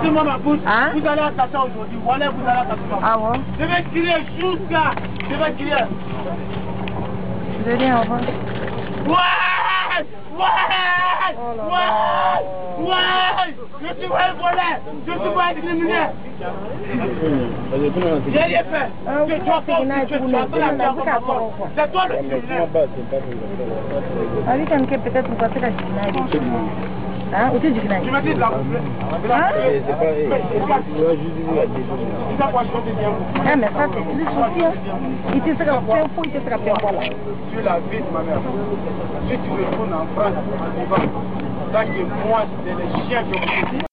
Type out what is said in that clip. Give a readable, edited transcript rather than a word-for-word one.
Laissez-moi ma bouche. Hein? Vous allez à Tata aujourd'hui. Voilà, vous allez à Tata. Ah bon? Je vais crier jusqu'à. Je vais crier. Je vais dire au revoir. Ouais! Ouais! Oh là Ouais! Ouais! Je suis pas volé! Je suis pas discriminé! J'ai rien fait! Tu as pas c'est toi le criminel! Ah oui, quand peut-être vous passez la journée. Hein? Où tu dis que tu me dis de la bouffer. Ah, mais ça, c'est plus souci. Il te sera bien fou, il te sera bien voilà. Tu es la vie de ma mère. Si tu retournes en France, tant que moi, c'est les chiens qui ont